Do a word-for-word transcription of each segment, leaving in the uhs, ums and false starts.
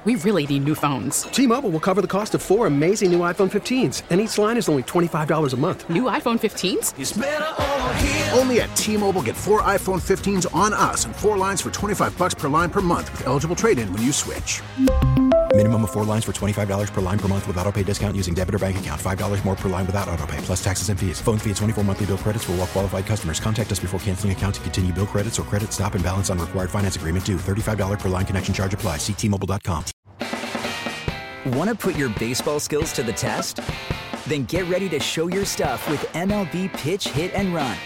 we really need new phones. T-Mobile will cover the cost of four amazing new iPhone fifteens, and each line is only twenty-five dollars a month. New iPhone fifteens? It's better over here. Only at T-Mobile, get four iPhone fifteens on us and four lines for twenty-five dollars per line per month with eligible trade-in when you switch. Minimum of four lines for twenty-five dollars per line per month with autopay discount using debit or bank account. five dollars more per line without autopay, plus taxes and fees. Phone fee at twenty-four monthly bill credits for well-qualified customers. Contact us before canceling account to continue bill credits or credit stop and balance on required finance agreement due. thirty-five dollars per line connection charge applies. See T Mobile dot com. Want to put your baseball skills to the test? Then get ready to show your stuff with M L B Pitch, Hit, and Run.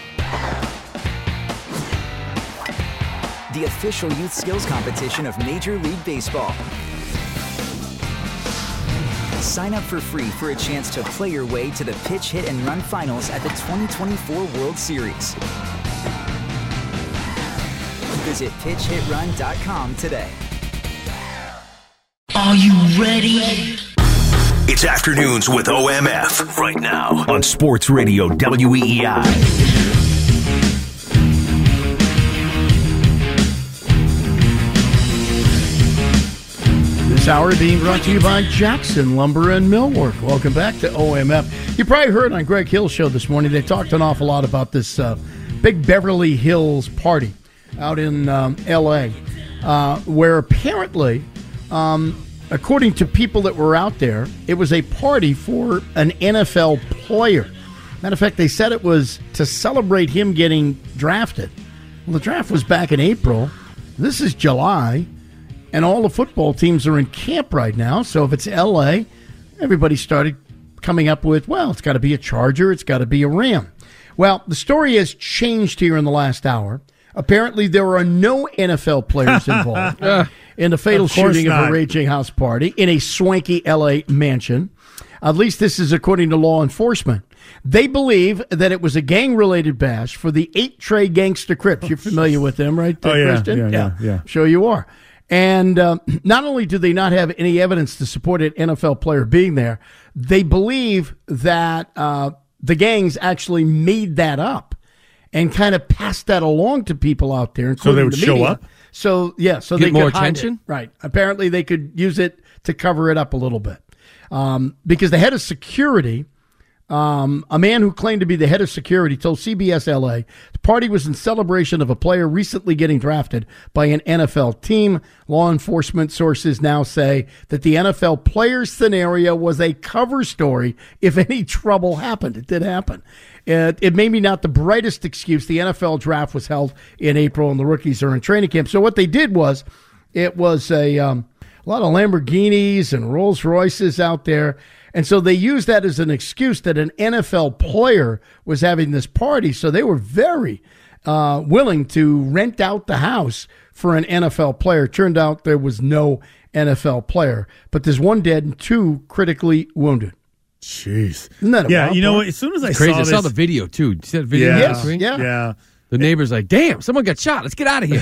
The official youth skills competition of Major League Baseball. Sign up for free for a chance to play your way to the Pitch, Hit, and Run finals at the twenty twenty-four World Series. Visit pitch hit run dot com today. Are you ready? It's Afternoons with O M F right now on Sports Radio W E E I. This hour being brought to you by Jackson Lumber and Millwork. Welcome back to O M F. You probably heard on Greg Hill's show this morning, they talked an awful lot about this uh, big Beverly Hills party out in um, L A, uh, where apparently, um, according to people that were out there, it was a party for an N F L player. Matter of fact, they said it was to celebrate him getting drafted. Well, the draft was back in April. This is July. And all the football teams are in camp right now. So if it's L A, everybody started coming up with, well, it's got to be a Charger, it's got to be a Ram. Well, the story has changed here in the last hour. Apparently, there are no N F L players involved in the fatal of course shooting not. of a raging house party in a swanky L A mansion. At least this is according to law enforcement. They believe that it was a gang-related bash for the eight Trey Gangster Crips. You're familiar with them, right, Oh, yeah, Kristen? yeah, yeah, yeah. Sure you are. And uh, not only do they not have any evidence to support an N F L player being there, they believe that uh, the gangs actually made that up and kind of passed that along to people out there. So they would the show media. up? So, yeah. So Get they more could hide attention? it. Right. Apparently they could use it to cover it up a little bit. Um, because the head of security... Um, a man who claimed to be the head of security told C B S L A the party was in celebration of a player recently getting drafted by an N F L team. Law enforcement sources now say that the N F L player scenario was a cover story if any trouble happened. It did happen. It, it may be not the brightest excuse. The N F L draft was held in April and the rookies are in training camp. So what they did was it was a, um, a lot of Lamborghinis and Rolls Royces out there. And so they used that as an excuse that an N F L player was having this party. So they were very uh, willing to rent out the house for an N F L player. Turned out there was no N F L player. But there's one dead and two critically wounded. Jeez. Isn't that a yeah, wild you know part? what? As soon as I Crazy. saw I this, saw the video, too. You see that video? Yeah. last week? Yeah. yeah. The neighbor's like, damn, someone got shot. Let's get out of here.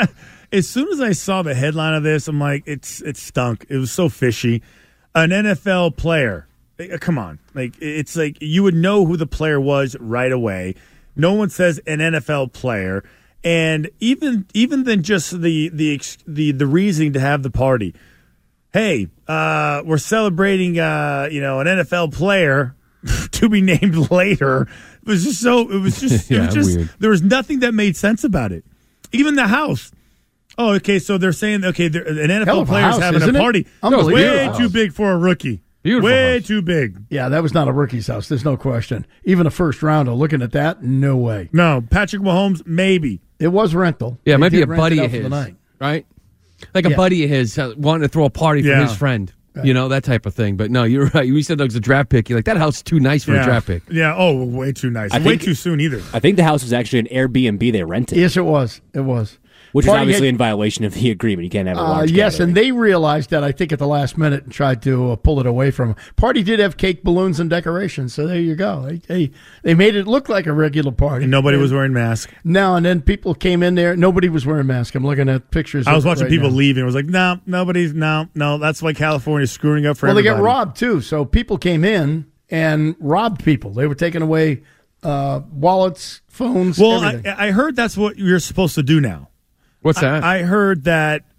As soon as I saw the headline of this, I'm like, it's it stunk. It was so fishy. An N F L player. Come on. Like, it's like you would know who the player was right away. No one says an N F L player. And even even than just the the the, the reasoning to have the party. Hey, uh, we're celebrating uh, you know, an N F L player to be named later. It was just so it was just it Yeah, was just weird. there was nothing that made sense about it. Even the house. Oh, okay, so they're saying okay, they're, an N F Hell L of a player is house, having isn't a it? party. Unbelievable Way house. too big for a rookie. Beautiful Way house. too big. Yeah, that was not a rookie's house. There's no question. Even a first rounder, looking at that, no way. No, Patrick Mahomes, maybe. It was rental. Yeah, it They might be did a rent it buddy out of for the his, night. right? Like a Yeah. buddy of his uh, wanting to throw a party for Yeah. his friend. You know, that type of thing. But no, you're right. You said that was a draft pick. You're like, that house is too nice for yeah. a draft pick. Yeah, oh, way too nice. I way think- too soon either. I think the house was actually an Airbnb they rented, Yes, it was. It was. which is Party obviously had- in violation of the agreement. You can't have a Uh, large yes, gathering. and they realized that, I think, at the last minute and tried to uh, pull it away from them. Party did have cake, balloons, and decorations, so there you go. They, they, they made it look like a regular party. And nobody was wearing masks. No, and then people came in there. Nobody was wearing masks. I'm looking at pictures. I was of it watching right people now. leaving. I was like, no, nobody's, no, no. That's why California's screwing up for Well, they everybody. got robbed, too. So people came in and robbed people. They were taking away uh, wallets, phones, Well, everything. I, I heard that's what you're supposed to do now. What's that? I, I heard that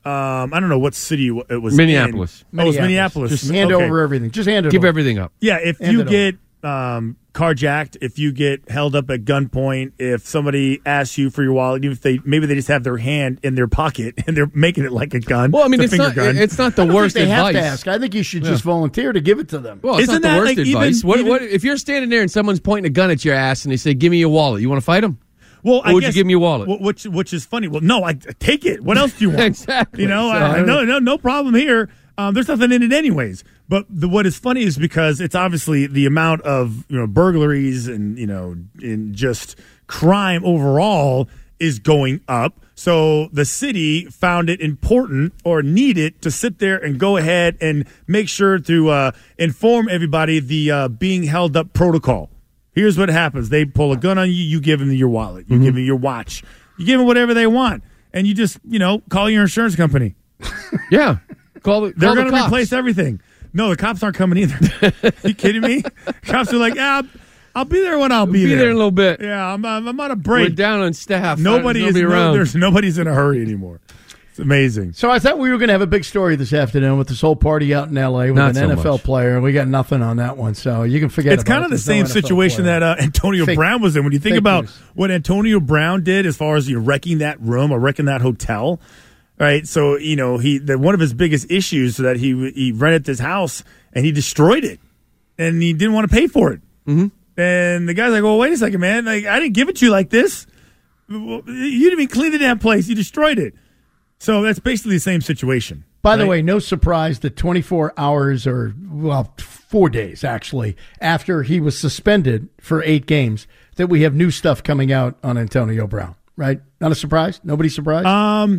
Um, I don't know what city it was. Minneapolis. In. Oh, it was Minneapolis. Just hand okay. over everything. Just hand it Give over. everything up. Yeah, if Hand you it get um, carjacked, if you get held up at gunpoint, if somebody asks you for your wallet, even if they maybe they just have their hand in their pocket and they're making it like a gun. Well, I mean, it's, it's a not. finger gun. It's not the I don't worst think they advice. have to ask. I think you should just volunteer to give it to them. Well, it's Isn't not the that worst like advice. even- what, even- what if you're standing there and someone's pointing a gun at your ass and they say, "Give me your wallet"? You want to fight them? Well, Or I would guess, you give me your wallet? wh- Which which is funny. Well, no, I take it. What else do you want? Exactly. You know, So, I, no, no, no problem here. Um, there's nothing in it anyways. But the, what is funny is because it's obviously the amount of you know burglaries and you know in just crime overall is going up. So the city found it important or needed to sit there and go ahead and make sure to uh, inform everybody the uh, being held up protocol. Here's what happens. They pull a gun on you. You give them your wallet. You Mm-hmm. give them your watch. You give them whatever they want. And you just, you know, call your insurance company. Yeah. Call the, They're call the going to cops. replace everything. No, the cops aren't coming either. You kidding me? Cops are like, yeah, I'll, I'll be there when I'll be, Be there. there in a little bit. Yeah, I'm, I'm, I'm on a We're break. down on staff. Nobody There's is nobody no, around. there's nobody's in a hurry anymore. It's amazing. So I thought we were going to have a big story this afternoon with this whole party out in L A with Not an so N F L much. player, and we got nothing on that one. So you can forget. It's about kind it. of the There's no same N F L situation player. that uh, Antonio Fake- Brown was in. When you think fake about news. what Antonio Brown did as far as you know, wrecking that room or wrecking that hotel, right? So you know he the, one of his biggest issues that he he rented this house and he destroyed it, and he didn't want to pay for it. Mm-hmm. And the guy's like, "Well, wait a second, man. Like I didn't give it to you like this. You didn't even clean the damn place. You destroyed it." So that's basically the same situation. By the right? way, no surprise that twenty-four hours or, well, four days actually, after he was suspended for eight games, that we have new stuff coming out on Antonio Brown, right? Not a surprise? Nobody surprised? Um,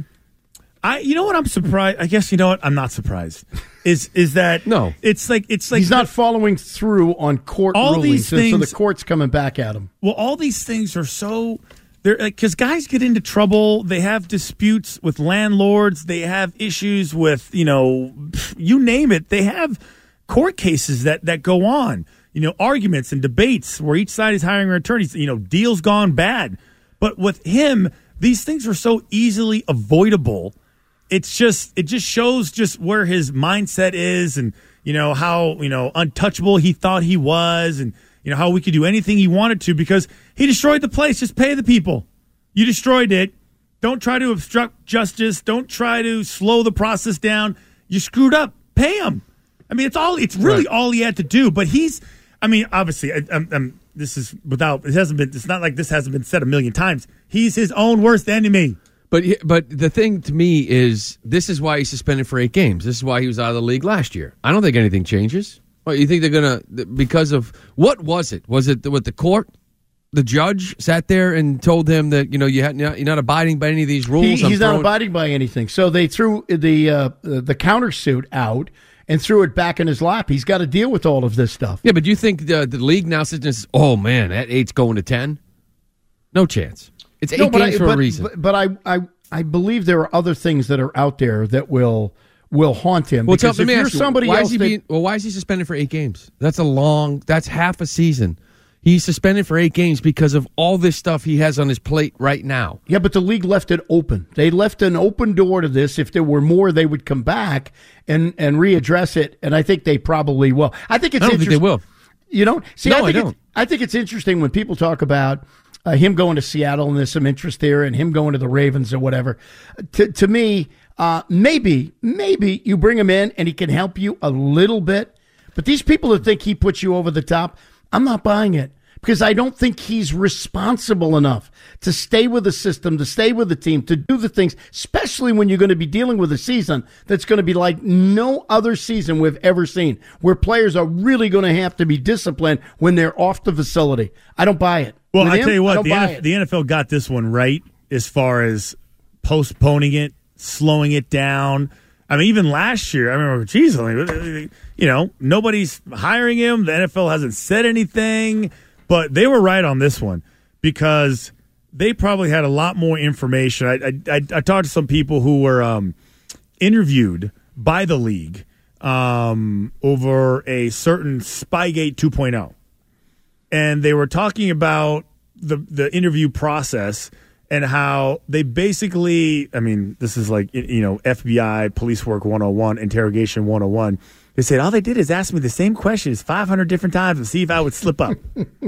I, you know what? I'm surprised. I guess you know what? I'm not surprised. Is is that No. It's like it's like He's not following through on court All rulings, these and so things- the court's coming back at him. Well, all these things are so they're because guys get into trouble. They have disputes with landlords. They have issues with you know, you name it. They have court cases that that go on. You know, arguments and debates where each side is hiring attorneys. You know, deals gone bad. But with him, these things are so easily avoidable. It's just it just shows just where his mindset is, and you know how you know untouchable he thought he was, and you know how we could do anything he wanted to because he destroyed the place. Just pay the people. You destroyed it. Don't try to obstruct justice. Don't try to slow the process down. You screwed up. Pay him. I mean, it's all. It's really Right. all he had to do. But he's. I mean, obviously, I, I'm, I'm, this is without. It hasn't been. It's not like this hasn't been said a million times. He's his own worst enemy. But he- but the thing to me is this is why he's suspended for eight games. This is why he was out of the league last year. I don't think anything changes. Well, you think they're gonna because of what was it? Was it what the court, the judge sat there and told him that you know you had you're not abiding by any of these rules? He, I'm he's not throwing- abiding by anything. So they threw the uh, the countersuit out and threw it back in his lap. He's got to deal with all of this stuff. Yeah, but do you think the, the league now sits and says, "Oh man, that eight's going to ten"? No chance. It's eight No, but games I, for but, a reason. But, but I, I I believe there are other things that are out there that will will haunt him. Well, tell, because let if me you're ask you, somebody why else is he that- being, well, why is he suspended for eight games? That's a long, that's half a season. He's suspended for eight games because of all this stuff he has on his plate right now. Yeah, but the league left it open. They left an open door to this. If there were more, they would come back and, and readdress it. And I think they probably will. I think it's I don't think they interest- will. You don't? See, No, I, think I it's- don't. I think it's interesting when people talk about uh, him going to Seattle and there's some interest there and him going to the Ravens or whatever. To, to me, uh, maybe, maybe you bring him in and he can help you a little bit. But these people that think he puts you over the top, I'm not buying it. Because I don't think he's responsible enough to stay with the system, to stay with the team, to do the things, especially when you're going to be dealing with a season that's going to be like no other season we've ever seen, where players are really going to have to be disciplined when they're off the facility. I don't buy it. Well, With I him, tell you what, don't the, buy N F L, it. the N F L got this one right as far as postponing it, slowing it down. I mean, even last year, I remember, geez, you know, nobody's hiring him. The N F L hasn't said anything, but they were right on this one because they probably had a lot more information. I, I, I talked to some people who were um, interviewed by the league um, over a certain Spygate two point oh. And they were talking about the the interview process and how they basically, I mean, this is like, you know, F B I, police work one oh one, interrogation one oh one. They said, all they did is ask me the same questions five hundred different times and see if I would slip up.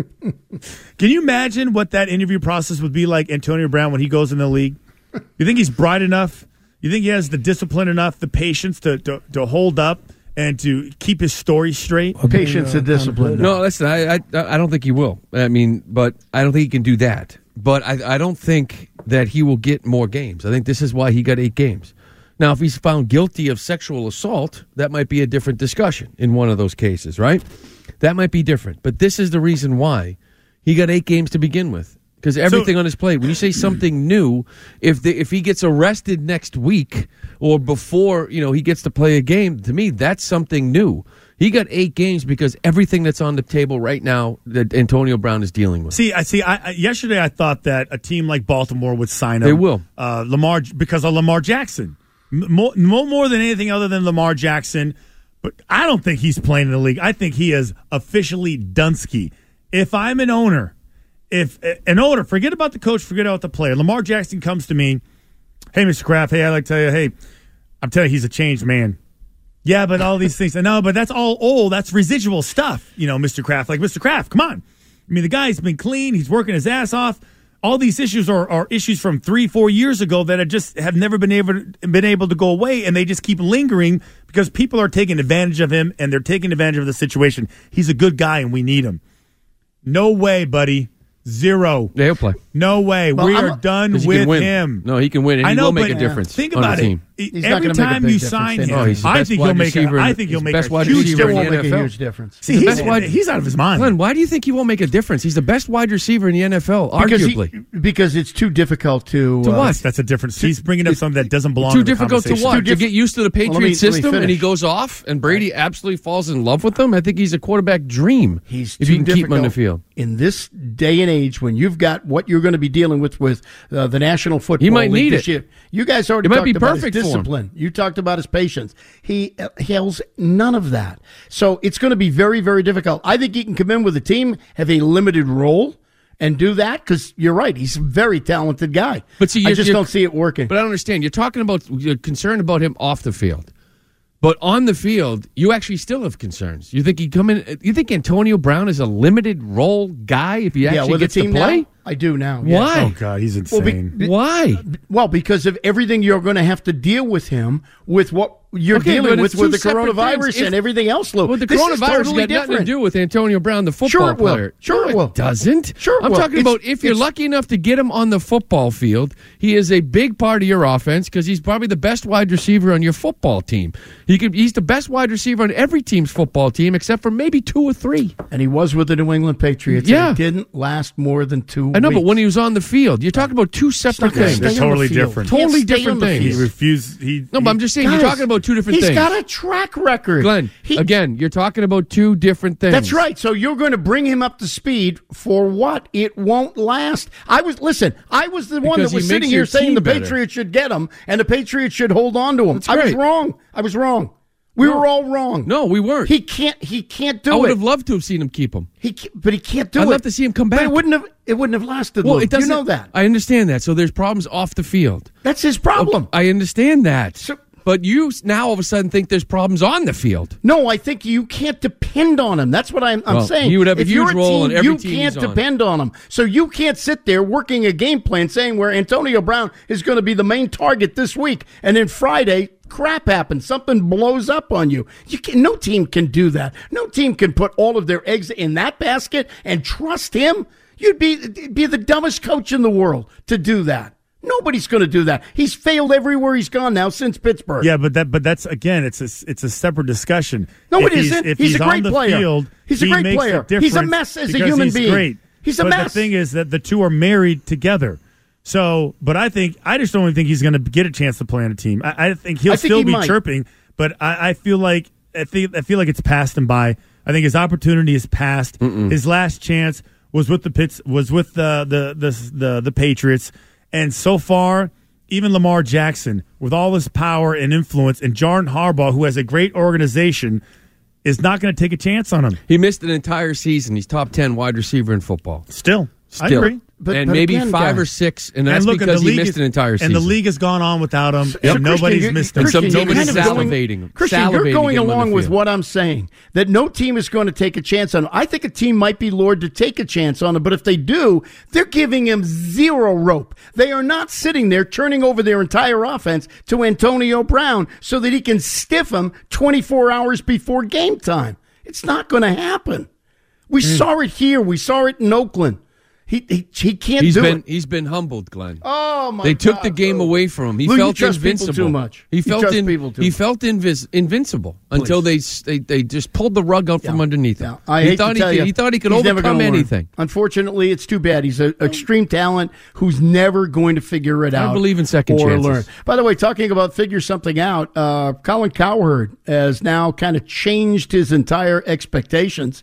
Can you imagine what that interview process would be like, Antonio Brown, when he goes in the league? You think he's bright enough? You think he has the discipline enough, the patience to, to, to hold up and to keep his story straight? Patience and discipline. No, listen, I, I I don't think he will. I mean, but I don't think he can do that. But I, I don't think that he will get more games. I think this is why he got eight games. Now, if he's found guilty of sexual assault, that might be a different discussion in one of those cases, right? That might be different. But this is the reason why he got eight games to begin with, because everything so, on his plate. When you say something new, if the, if he gets arrested next week or before, you know, he gets to play a game, to me, that's something new. He got eight games because everything that's on the table right now that Antonio Brown is dealing with. See, I see. I, I, yesterday, I thought that a team like Baltimore would sign him. They will, uh, Lamar, because of Lamar Jackson. More, no more than anything other than Lamar Jackson, but I don't think he's playing in the league. I think he is officially Dunsky. If I'm an owner, if an owner, forget about the coach, forget about the player. Lamar Jackson comes to me, hey, Mister Kraft, hey, I'd like to tell you, hey, I'm telling you, he's a changed man. Yeah, but all these things, no, but that's all old. That's residual stuff, you know, Mister Kraft. Like, Mister Kraft, come on. I mean, the guy's been clean. He's working his ass off. All these issues are, are issues from three, four years ago that are just have never been able to, been able to go away, and they just keep lingering because people are taking advantage of him, and they're taking advantage of the situation. He's a good guy, and we need him. No way, buddy. Zero. Yeah, he'll play. No way. Well, we I'm, are done with him. No, he can win, and I he know, will make but a difference. Think on about the team. it. He's Every time you sign him, oh, I think he'll make a. I think he'll make a huge difference. He won't make a huge difference. See, he's, he's out of his mind. Glenn, why do you think he won't make a difference? He's the best wide receiver in the N F L, because arguably. He, because it's too difficult to. To uh, what? That's a difference. He's bringing up something that doesn't belong. Too in the difficult to what? Too to get used to the Patriot well, let me, system, let me and he goes off, and Brady absolutely falls in love with him. I think he's a quarterback dream. He's if too you can keep him on the difficult field in this day and age when you've got what you're going to be dealing with with uh, the National Football He might League need this it. year. You guys already It might talked be about perfect his for him. discipline. You talked about his patience. He uh, has none of that. So it's going to be very, very difficult. I think he can come in with a team, have a limited role, and do that because you're right. He's a very talented guy. But see, I you're- just you're- don't see it working. But I don't understand. You're talking about, you're concerned about him off the field. But on the field, you actually still have concerns. You think he come in? You think Antonio Brown is a limited role guy if he yeah, actually with gets the team to play? now, I do now. Why? Yes. Oh God, he's Well, be- insane. be- Why? Well, because of everything you're going to have to deal with him with what you're Okay, dealing but with it's with two the separate coronavirus things. If- and everything else, Lou. Well, the this is coronavirus totally got nothing different. to do with Antonio Brown, the football Sure it will. player. Sure no, it will. doesn't. Sure it I'm will. talking It's- about if you're it's- lucky enough to get him on the football field, he is a big part of your offense because he's probably the best wide receiver on your football team. He could, he's the best wide receiver on every team's football team except for maybe two or three. And he was with the New England Patriots. Yeah. And it didn't last more than two I know, weeks. but when he was on the field, you're talking about two separate not gonna things. They're stay on the totally field. different. Can't Totally stay different on the things. He field. refused. He No, but I'm just saying, Guys, you're talking about two different he's things. got a track record. Glenn, He- again, you're talking about two different things. That's right. So you're going to bring him up to speed for what? It won't last. I was listen. I was the one Because that was he sitting makes here your saying team the better. Patriots should get him and the Patriots should hold on to him. That's I was great. wrong. I was wrong. We No. were all wrong. No, we weren't. He can't. He can't do I would it. have loved to have seen him keep him. He, ca- but he can't do I'd it. love to see him come But back. it wouldn't have. It wouldn't have lasted. Well, Lou. it doesn't. You know that. I understand that. So there's problems off the field. That's his problem. I understand that. So- but you now all of a sudden think there's problems on the field. No, I think you can't depend on him. That's what I'm, I'm Well, saying. he would have a if huge you're a role team, in every you team can't he's on. depend on him. So you can't sit there working a game plan saying where Antonio Brown is going to be the main target this week, and then Friday crap happens, something blows up on you. You can, no team can do that. No team can put all of their eggs in that basket and trust him. You'd be be the dumbest coach in the world to do that. Nobody's going to do that. He's failed everywhere he's gone now since Pittsburgh. Yeah, but that but that's again, it's a it's a separate discussion. No, If it he's- isn't. If He's he's, a on great the player. field, He's a he great makes player. The He's a difference mess as a because human he's being. Great. He's a but mess. the thing is that the two are married together. So, but I think I just don't think he's going to get a chance to play on a team. I, I think he'll I think still he be might. chirping, but I, I feel like I think I feel like it's passed him by. I think his opportunity is passed. Mm-mm. His last chance was with the Pits, was with the the the the, the Patriots, and so far. Even Lamar Jackson, with all his power and influence, and John Harbaugh, who has a great organization, is not going to take a chance on him. He missed an entire season. He's top ten wide receiver in football. Still, Still. I agree. But, and but maybe again, five guys, or six, and that's and look, because the he league missed is, an entire season. And the league has gone on without him, So, and Christian, nobody's you're- missed him. Christian, Christian, nobody's you're kind of salivating. Going, Christian, salivating you're to going get him on along the with field. what I'm saying, that no team is going to take a chance on him. I think a team might be lured to take a chance on him, but if they do, they're giving him zero rope. They are not sitting there turning over their entire offense to Antonio Brown so that he can stiff him twenty-four hours before game time. It's not going to happen. We mm. saw it here. We saw it in Oakland. He he, he can't he's do been, it. He's been humbled, Glenn. Oh my! They took God, the game bro. away from him. He Lou, you felt trust people invincible. too much. He You felt trust in, people too He much. felt invis, invincible until they, they they just pulled the rug out Yeah. from underneath him. Yeah. I he hate thought to tell he could, you, he thought he could he's never overcome gonna learn. anything. Unfortunately, it's too bad. He's an extreme talent who's never going to figure it I out. believe in second or chances. learn. By the way, talking about figure something out, uh, Colin Cowherd has now kind of changed his entire expectations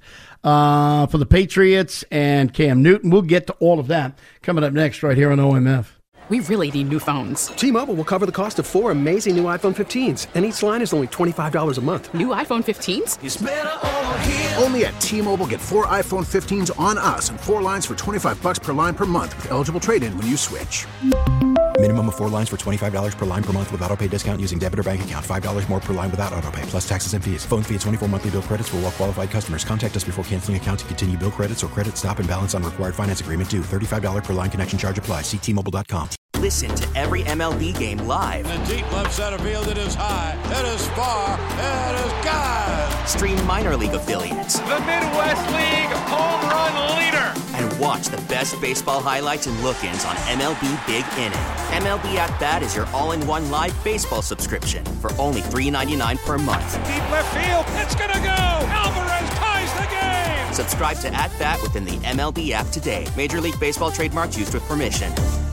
uh, for the Patriots and Cam Newton. We'll get to all of that coming up next right here on O M F. We really need new phones. T-Mobile will cover the cost of four amazing new iPhone fifteens, and each line is only twenty-five dollars a month. New iPhone fifteens? It's better over here. Only at T-Mobile, get four iPhone fifteens on us and four lines for twenty-five bucks per line per month with eligible trade-in when you switch. Minimum of four lines for twenty-five dollars per line per month with auto pay discount using debit or bank account. five dollars more per line without auto pay, plus taxes and fees. Phone fee at twenty-four monthly bill credits for well-qualified customers. Contact us before canceling account to continue bill credits or credit stop and balance on required finance agreement due. thirty-five dollars per line connection charge applies. See T Mobile dot com. Listen to every M L B game live. In the deep left center field, it is high, it is far, it is gone. Stream minor league affiliates. The Midwest League home run leader. And watch the best baseball highlights and look-ins on M L B Big Inning. M L B At Bat is your all-in-one live baseball subscription for only three ninety-nine per month. Deep left field, it's gonna go. Alvarez ties the game. Subscribe to At Bat within the M L B app today. Major League Baseball trademarks used with permission.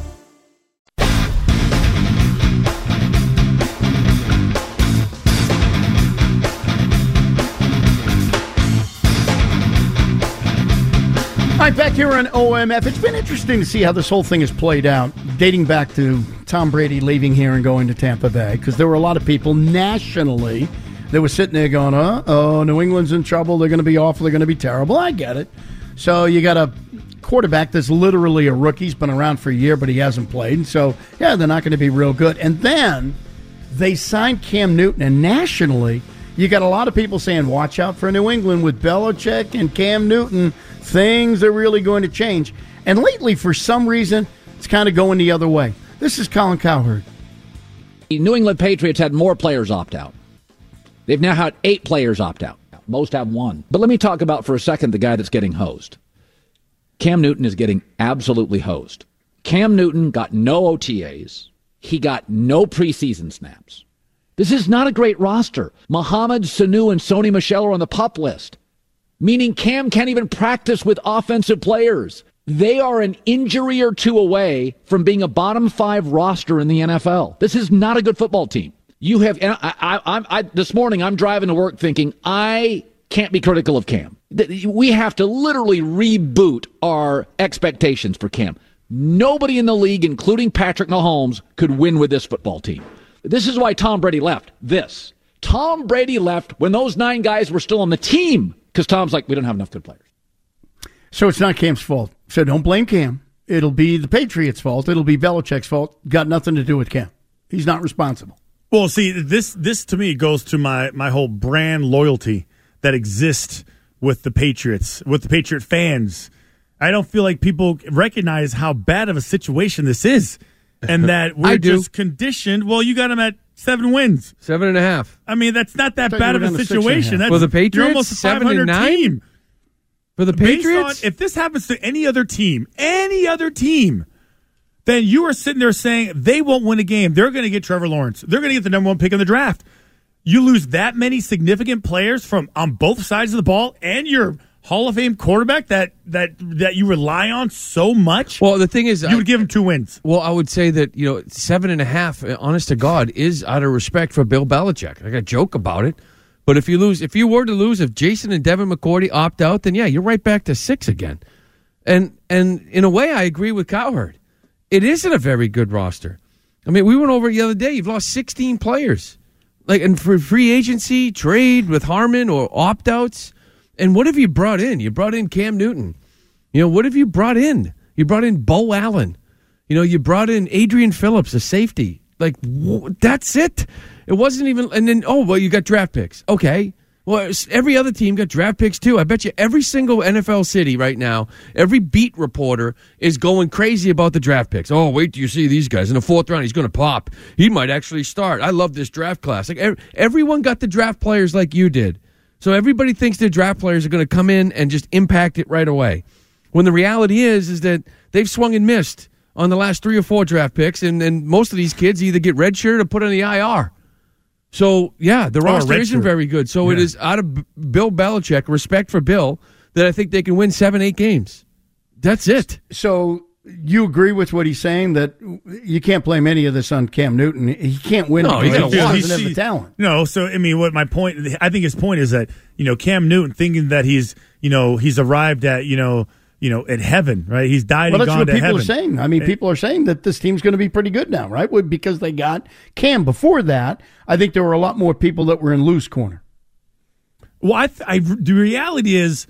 All right, back here on O M F. It's been interesting to see how this whole thing has played out, dating back to Tom Brady leaving here and going to Tampa Bay, because there were a lot of people nationally that were sitting there going, uh, oh, New England's in trouble. They're going to be awful. They're going to be terrible. I get it. So you got a quarterback that's literally a rookie. He's been around for a year, but he hasn't played. And so, yeah, they're not going to be real good. And then they signed Cam Newton, and nationally, you got a lot of people saying, watch out for New England with Belichick and Cam Newton. Things are really going to change. And lately, for some reason, it's kind of going the other way. This is Colin Cowherd. The New England Patriots had more players opt out. They've now had eight players opt out. Most have one. But let me talk about for a second the guy that's getting hosed. Cam Newton is getting absolutely hosed. Cam Newton got no O T As. He got no preseason snaps. This is not a great roster. Mohamed Sanu and Sony Michel are on the PUP list, meaning Cam can't even practice with offensive players. They are an injury or two away from being a bottom five roster in the N F L. This is not a good football team. You have, and I, I, I, I, this morning I'm driving to work thinking I can't be critical of Cam. We have to literally reboot our expectations for Cam. Nobody in the league, including Patrick Mahomes, could win with this football team. This is why Tom Brady left. This. Tom Brady left when those nine guys were still on the team, because Tom's like, we don't have enough good players. So it's not Cam's fault. So don't blame Cam. It'll be the Patriots' fault. It'll be Belichick's fault. Got nothing to do with Cam. He's not responsible. Well, see, this this to me goes to my, my whole brand loyalty that exists with the Patriots, with the Patriot fans. I don't feel like people recognize how bad of a situation this is, and that we're just conditioned. Well, you got them at seven wins, seven and a half. I mean, that's not that bad of a a situation. That's for the Patriots, you're almost a seven five hundred and nine team. For the Based Patriots, on, if this happens to any other team, any other team, then you are sitting there saying they won't win a game. They're going to get Trevor Lawrence. They're going to get the number one pick in the draft. You lose that many significant players from on both sides of the ball, and your Hall of Fame quarterback that that that you rely on so much. Well, the thing is, you would give him two wins. Well, I would say that, you know, seven and a half, honest to God, is out of respect for Bill Belichick. I got a joke about it. But if you lose, if you were to lose, if Jason and Devin McCourty opt out, then yeah, you're right back to six again. And and in a way, I agree with Cowherd. It isn't a very good roster. I mean, we went over it the other day. You've lost sixteen players. Like, and for free agency, trade with Harmon or opt outs. And what have you brought in? You brought in Cam Newton. You know, what have you brought in? You brought in Bo Allen. You know, you brought in Adrian Phillips, a safety. Like, wh- that's it. It wasn't even, and then, oh, well, you got draft picks. Okay. Well, every other team got draft picks, too. I bet you every single N F L city right now, every beat reporter is going crazy about the draft picks. Oh, wait till you see these guys. In the fourth round, he's going to pop. He might actually start. I love this draft class. Like, everyone got the draft players like you did. So everybody thinks their draft players are going to come in and just impact it right away. When the reality is, is that they've swung and missed on the last three or four draft picks, and, and most of these kids either get redshirted or put on the I R. So, yeah, the roster oh, isn't very good. So yeah. It is out of B- Bill Belichick, respect for Bill, that I think they can win seven, eight games. That's it. So you agree with what he's saying, that you can't blame any of this on Cam Newton. He can't win no, because he doesn't have the talent. No, so, I mean, what my point, I think his point is that, you know, Cam Newton thinking that he's, you know, he's arrived at, you know, you know, at heaven, right? He's died well, and gone to heaven. Well, that's what people are saying. I mean, people are saying that this team's going to be pretty good now, right? Because they got Cam. Before that, I think there were a lot more people that were in Lou's corner. Well, I, I, the reality is,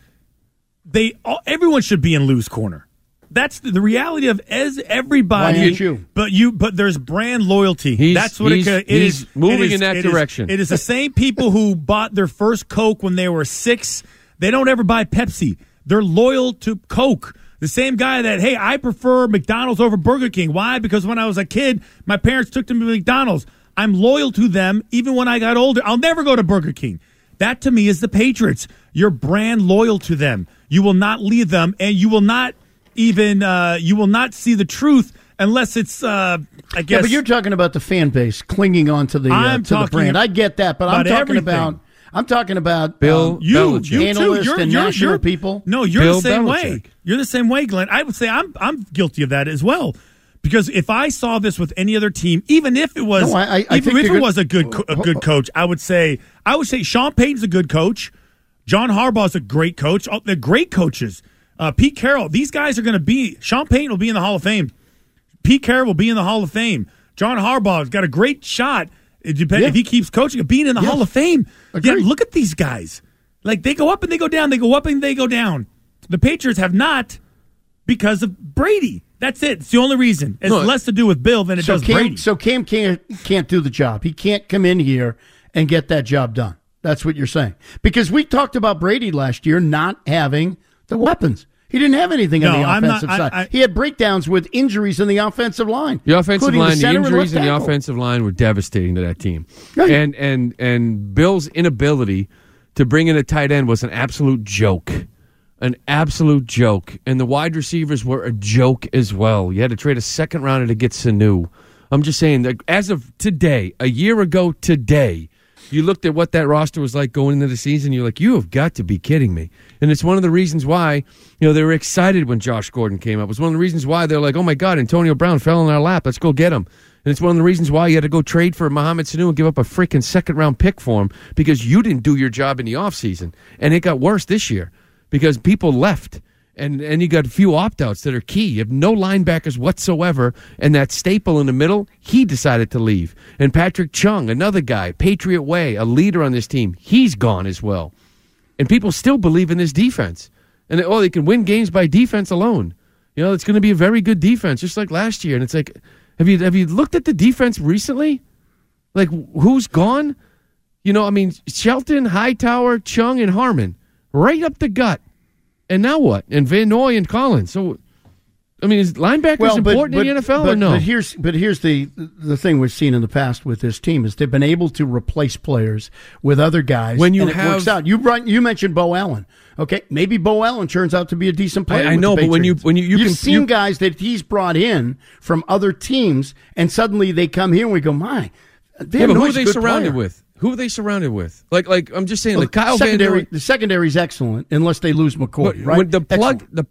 they all, everyone should be in Lou's corner. That's the, the reality of as everybody. Why ain't you? But you, but there's brand loyalty. He's, That's what he's, it, it he's is. moving it is, in that it direction. Is, it is the same people who bought their first Coke when they were six. They don't ever buy Pepsi. They're loyal to Coke. The same guy that, hey, I prefer McDonald's over Burger King. Why? Because when I was a kid, my parents took me to McDonald's. I'm loyal to them even when I got older. I'll never go to Burger King. That, to me, is the Patriots. You're brand loyal to them. You will not leave them, and you will not even uh, you will not see the truth unless it's, uh, I guess. Yeah, but you're talking about the fan base clinging on to the, uh, to the brand. I get that, but I'm talking everything. about I'm talking about Bill um, you, you analysts too. You're, and you're, national you're, people. No, you're Bill the same Belichick. way. You're the same way, Glenn. I would say I'm I'm guilty of that as well. Because if I saw this with any other team, even if it was, no, I, I, I even if it good. was a good co- a good coach, I would say I would say Sean Payton's a good coach. John Harbaugh's a great coach. Oh, they're great coaches. Uh, Pete Carroll, these guys are going to be. Sean Payton will be in the Hall of Fame. Pete Carroll will be in the Hall of Fame. John Harbaugh's got a great shot. It depends yeah. if he keeps coaching of being in the yes. Hall of Fame. Agreed. Yeah, look at these guys. Like they go up and they go down. They go up and they go down. The Patriots have not because of Brady. That's it. It's the only reason. It's no, less to do with Bill than it so does Cam, Brady. So Cam can't can't do the job. He can't come in here and get that job done. That's what you're saying. Because we talked about Brady last year not having the weapons. He didn't have anything no, on the I'm offensive not, side. I, I, he had breakdowns with injuries in the offensive line. The offensive line, the, the injuries and in the tackle. offensive line were devastating to that team. Right. And and and Bill's inability to bring in a tight end was an absolute joke. An absolute joke. And the wide receivers were a joke as well. You had to trade a second rounder to get Sanu. I'm just saying that as of today, a year ago today, you looked at what that roster was like going into the season, you're like, you have got to be kidding me. And it's one of the reasons why, you know, they were excited when Josh Gordon came up. It was one of the reasons why they're like, oh my God, Antonio Brown fell in our lap. Let's go get him. And it's one of the reasons why you had to go trade for Mohamed Sanu and give up a freaking second-round pick for him because you didn't do your job in the offseason. And it got worse this year because people left. And and you got a few opt-outs that are key. You have no linebackers whatsoever, and that staple in the middle, he decided to leave. And Patrick Chung, another guy, Patriot Way, a leader on this team, he's gone as well. And people still believe in this defense. And, oh, they can win games by defense alone. You know, it's going to be a very good defense, just like last year. And it's like, have you have you looked at the defense recently? Like, who's gone? You know, I mean, Shelton, Hightower, Chung, and Harmon, right up the gut. And now what? And Van Noy and Collins. So, I mean, is linebackers well, but, important but, in the N F L but, or no? But here's but here's the the thing we've seen in the past with this team is they've been able to replace players with other guys. When you and have, it works out. You run, you mentioned Bo Allen. Okay, maybe Bo Allen turns out to be a decent player. I, I know, but when you when you, you you've can, seen you, guys that he's brought in from other teams, and suddenly they come here and we go, my. Yeah, but who are they good surrounded player. with? Who are they surrounded with? Like, like I'm just saying, well, like Kyle secondary, Van Noy. The secondary is excellent unless they lose McCoy. But right? when the plug Excellent.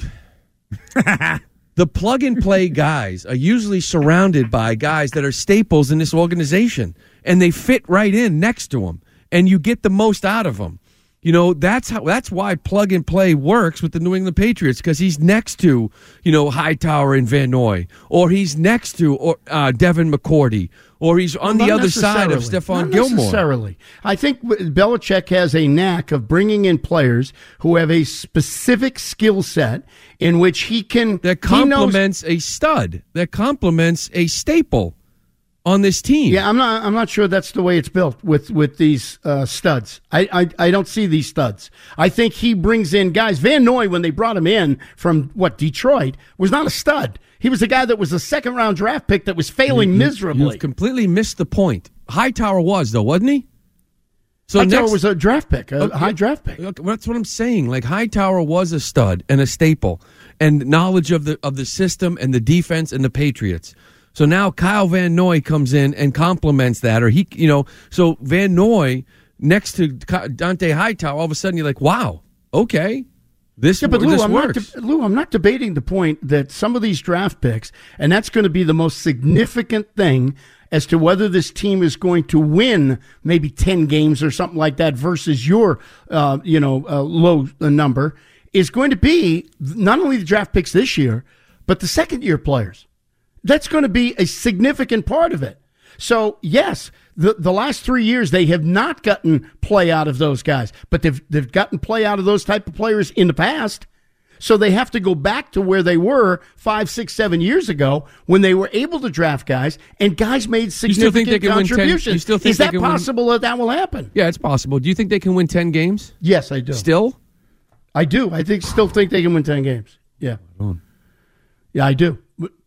the the plug and play guys are usually surrounded by guys that are staples in this organization, and they fit right in next to them, and you get the most out of them. You know, that's how. That's why plug and play works with the New England Patriots, because he's next to, you know, Hightower and Van Noy, or he's next to or uh, Devin McCourty, or he's on Well, the not other side of necessarily. Stephon Not Gilmore. Necessarily. I think Belichick has a knack of bringing in players who have a specific skill set in which he can That he knows- complements a stud. That complements a staple on this team. Yeah, I'm not. I'm not sure that's the way it's built with with these uh, studs. I, I I don't see these studs. I think he brings in guys. Van Noy, when they brought him in from what Detroit, was not a stud. He was a guy that was a second round draft pick that was failing You- you- miserably. You've completely missed the point. Hightower was though, wasn't he? So Hightower next- was a draft pick, a Okay. high draft pick. Okay, that's what I'm saying. Like Hightower was a stud and a staple, and knowledge of the of the system and the defense and the Patriots. So now Kyle Van Noy comes in and complements that, or he, you know, so Van Noy next to Dante Hightower, all of a sudden you're like, wow, okay, this, Yeah, but Lou, this I'm not works. de- Lou, I'm not debating the point that some of these draft picks, and that's going to be the most significant thing as to whether this team is going to win maybe ten games or something like that versus your, uh, you know, uh, low number, is going to be not only the draft picks this year, but the second year players. That's going to be a significant part of it. So, yes, the the last three years they have not gotten play out of those guys, but they've they've gotten play out of those type of players in the past. So they have to go back to where they were five, six, seven years ago when they were able to draft guys and guys made You still significant think they can win ten? contributions. You still think Is they that can win- possible that that will happen? Yeah, it's possible. Do you think they can win ten games? Yes, I do. Still? I do. I think still think they can win ten games. Yeah. Yeah, I do.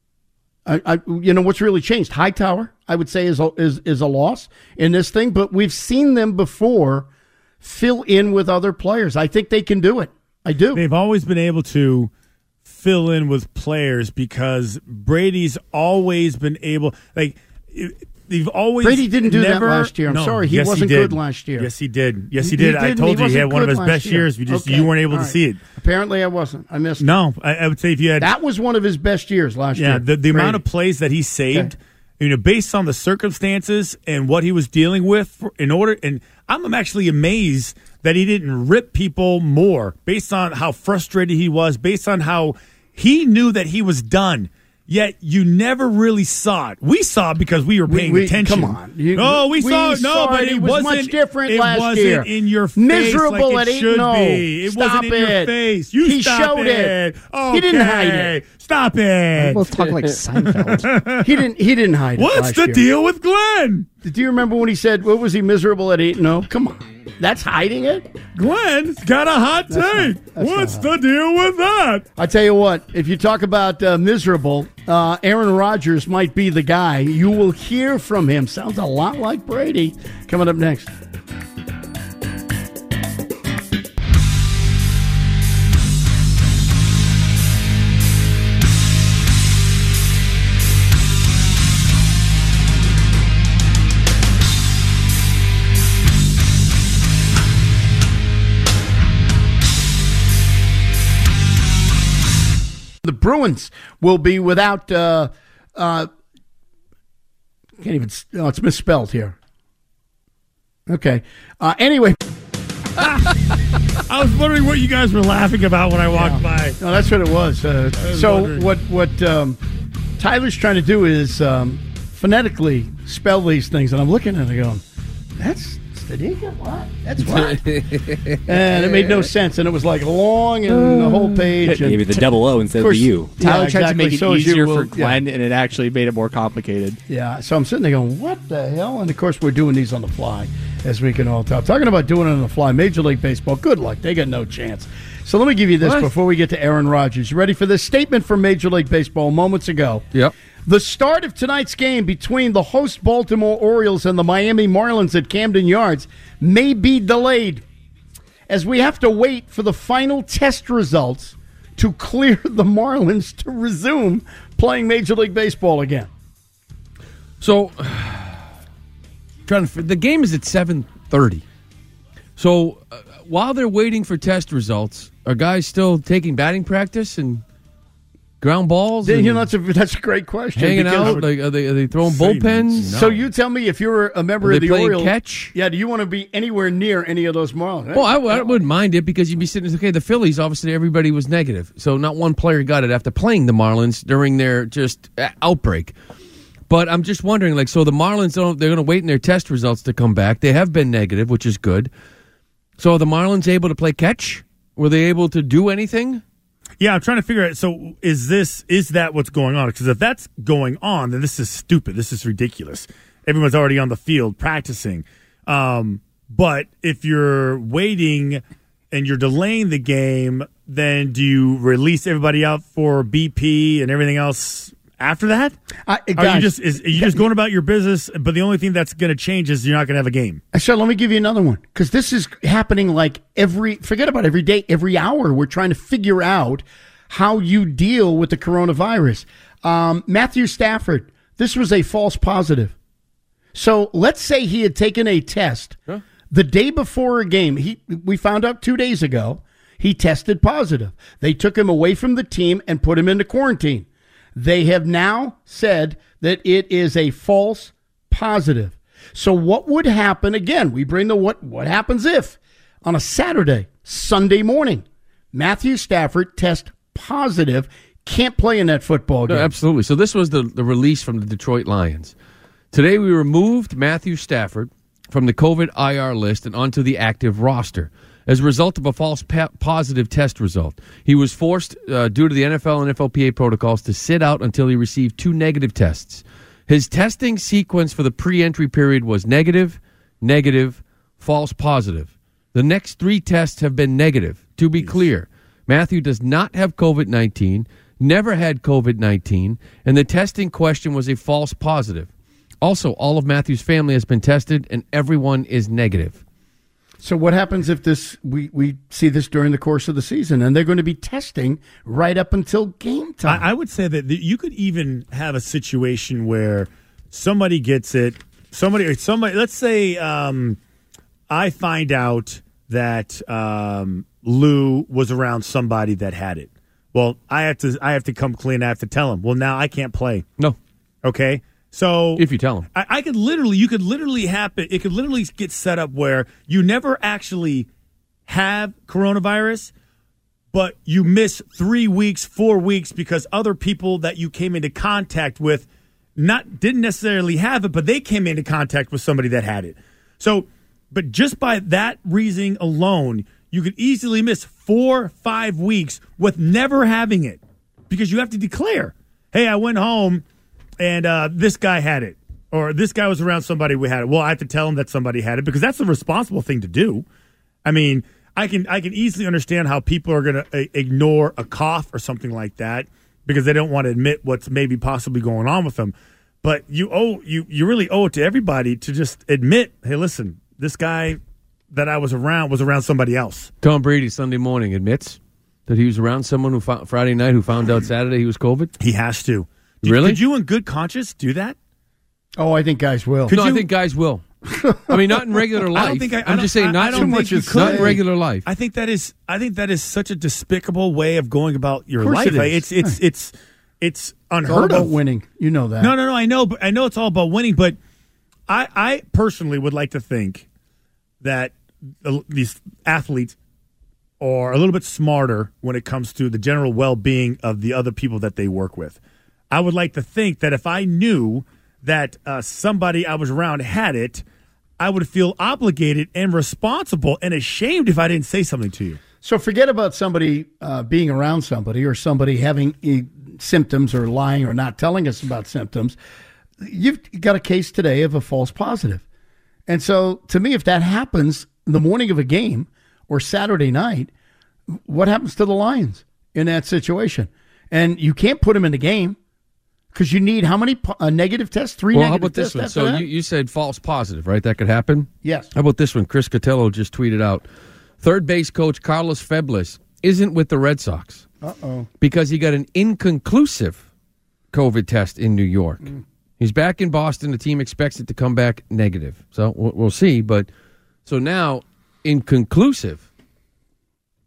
I, I, you know what's really changed? Hightower, I would say, is a, is is a loss in this thing, but we've seen them before fill in with other players. I think they can do it. I do. They've always been able to fill in with players because Brady's always been able, like, they've always Brady didn't do never, that last year. I'm no, sorry, he yes, wasn't he did. good last year. Yes, he did. Yes, he, He- did. he I didn't. told He you he wasn't had one of good his last best year. years. You just Okay. you weren't able All to right. see it. Apparently, I wasn't. I missed. No, I, I would say if you had That was one of his best years last yeah, year. the, the amount Brady. of plays that he saved, Okay. you know, based on the circumstances and what he was dealing with for, in order, and I'm actually amazed that he didn't rip people more based on how frustrated he was, based on how he knew that he was done. Yet you never really saw it. We saw it because we were paying We- we- attention. come on. You- oh, we, we saw it. No, saw but it. it, It was wasn't much different it last wasn't year. in your face Miserable like at it should eight and oh. be. It Stop wasn't in your it. face. You He stop showed it. Okay. He didn't hide it. Stop it. We'll talk like Seinfeld. He didn't. He didn't hide it. What's last the year. deal with Glenn? Do you remember when he said, "What was he miserable at eight and oh"? Come on, that's hiding it. Glenn's got a hot take. What's the deal with that? I tell you what, if you talk about uh, miserable, uh, Aaron Rodgers might be the guy. You will hear from him. Sounds a lot like Brady. Coming up next. The Bruins will be without. Uh, uh, can't even. Oh, it's misspelled here. Okay. Uh, anyway. I was wondering what you guys were laughing about when I walked by. No, that's what it was. Uh, was so wondering. what? What um, Tyler's trying to do is um, phonetically spell these things, and I'm looking at it going, "That's Stadiga? What? That's what?" And it made no sense, and it was like long and the whole page. And Maybe the double O instead of, course, the U. yeah, Tyler tried to exactly. make it So as you easier will- for Glenn, yeah. and it actually made it more complicated. Yeah, so I'm sitting there going, what the hell? And, of course, we're doing these on the fly, as we can all tell. Talking about doing it on the fly, Major League Baseball, good luck. They got no chance. So let me give you this What? before we get to Aaron Rodgers. You ready for this statement from Major League Baseball moments ago? Yep. The start of tonight's game between the host Baltimore Orioles and the Miami Marlins at Camden Yards may be delayed, as we have to wait for the final test results to clear the Marlins to resume playing Major League Baseball again. So, trying to, the game is at seven thirty. So, uh, while they're waiting for test results, are guys still taking batting practice? And ground balls? You and know, that's a that's a great question. hanging because- out? Like, are they are they throwing bullpens? So you tell me if you're a member Are of they the playing Orioles, catch? Yeah, do you want to be anywhere near any of those Marlins? Well, I, I wouldn't mind it because you'd be sitting. Okay, the Phillies, obviously, everybody was negative, so not one player got it after playing the Marlins during their just uh, outbreak. But I'm just wondering, like, so the Marlins don't. They're going to wait in their test results to come back. They have been negative, which is good. So are the Marlins able to play catch? Were they able to do anything? Yeah, I'm trying to figure out. So is this is that what's going on? Because if that's going on, then this is stupid. This is ridiculous. Everyone's already on the field practicing. Um, but if you're waiting and you're delaying the game, then do you release everybody out for B P and everything else after that? I, are guys, you just is, are you just going about your business? But the only thing that's going to change is you're not going to have a game. So let me give you another one, because this is happening like every, forget about every day, every hour. We're trying to figure out how you deal with the coronavirus. Um, Matthew Stafford, this was a false positive. So let's say he had taken a test huh? the day before a game. He, we found out two days ago he tested positive. They took him away from the team and put him into quarantine. They have now said that it is a false positive. So what would happen, again, we bring the what what happens if on a Saturday, Sunday morning, Matthew Stafford tests positive, can't play in that football game. No, absolutely. So this was the, the release from the Detroit Lions. Today we removed Matthew Stafford from the COVID I R list and onto the active roster as a result of a false pa- positive test result. He was forced, uh, due to the N F L and F L P A protocols, to sit out until he received two negative tests. His testing sequence for the pre-entry period was negative, negative, false positive. The next three tests have been negative. To be clear, Matthew does not have COVID nineteen, never had COVID nineteen, and the testing question was a false positive. Also, all of Matthew's family has been tested, and everyone is negative. So what happens if this we, we see this during the course of the season, and they're going to be testing right up until game time? I, I would say that the, you could even have a situation where somebody gets it, somebody, or somebody. Let's say um, I find out that um, Lou was around somebody that had it. Well, I have to, I have to come clean. I have to tell him. Well, now I can't play. No. Okay. So if you tell him, I, I could literally, you could literally happen. It could literally get set up where you never actually have coronavirus, but you miss three weeks, four weeks because other people that you came into contact with not didn't necessarily have it, but they came into contact with somebody that had it. So, but just by that reasoning alone, you could easily miss four, five weeks with never having it because you have to declare, "Hey, I went home." And uh, this guy had it, or this guy was around somebody who had it. Well, I have to tell him that somebody had it because that's the responsible thing to do. I mean, I can I can easily understand how people are going to uh, ignore a cough or something like that because they don't want to admit what's maybe possibly going on with them. But you owe you you really owe it to everybody to just admit, hey, listen, this guy that I was around was around somebody else. Tom Brady Sunday morning admits that he was around someone who found, Friday night who found out Saturday he was COVID. He has to. Did, really? Could you, in good conscience, do that? Oh, I think guys will. Could no, you? I think guys will. I mean, not in regular life. I don't think I, I I'm just saying, not so much. It's not in regular life. I think that is. I think that is such a despicable way of going about your of course life. It is. It's it's right. it's it's unheard it's all about of. winning. You know that. No, no, no. I know, but I know it's all about winning. But I, I personally would like to think that these athletes are a little bit smarter when it comes to the general well-being of the other people that they work with. I would like to think that if I knew that uh, somebody I was around had it, I would feel obligated and responsible and ashamed if I didn't say something to you. So forget about somebody uh, being around somebody or somebody having uh, symptoms or lying or not telling us about symptoms. You've got a case today of a false positive. And so to me, if that happens in the morning of a game or Saturday night, what happens to the Lions in that situation? And you can't put them in the game. Because you need how many po- uh, negative tests? Three well, negative how about tests. this one? So you, you said false positive, right? That could happen? Yes. How about this one? Chris Cotillo just tweeted out, third base coach Carlos Febles isn't with the Red Sox. Uh-oh. Because he got an inconclusive COVID test in New York. Mm. He's back in Boston. The team expects it to come back negative. So we'll, we'll see. But so now, inconclusive.